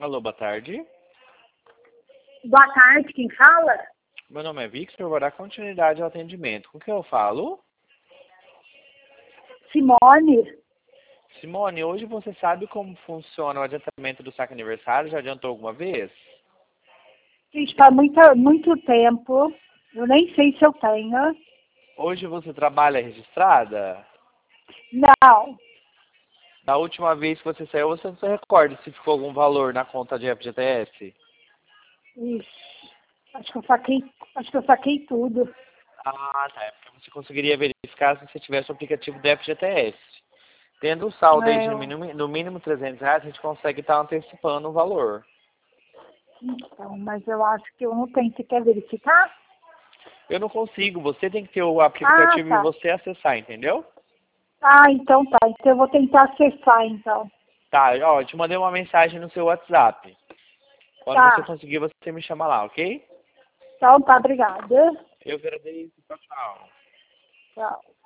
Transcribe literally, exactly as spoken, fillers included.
Alô, boa tarde. Boa tarde, quem fala? Meu nome é Victor, vou dar continuidade ao atendimento. Com quem eu falo? Simone. Simone, hoje você sabe como funciona o adiantamento do saque aniversário? Já adiantou alguma vez? Está muito, muito tempo. Eu nem sei se eu tenho. Hoje você trabalha registrada? Não. Da última vez que você saiu, você não se recorda se ficou algum valor na conta de F G T S? Ixi, acho que eu saquei, acho que eu saquei tudo. Ah, tá. É porque você conseguiria verificar se você tivesse o aplicativo do F G T S. Tendo um saldo aí de no É, mínimo, no mínimo trezentos reais, a gente consegue estar antecipando o valor. então, mas eu acho que eu não tenho. Você quer verificar? Eu não consigo, você tem que ter o Ah, aplicativo e tá. você acessar, entendeu? Ah, então tá. Então eu vou tentar acessar, então. Tá, ó, eu te mandei uma mensagem no seu WhatsApp. Quando você Tá. conseguir, você me chama lá, ok? Então tá, obrigada. Eu agradeço, tchau, tchau. Tchau.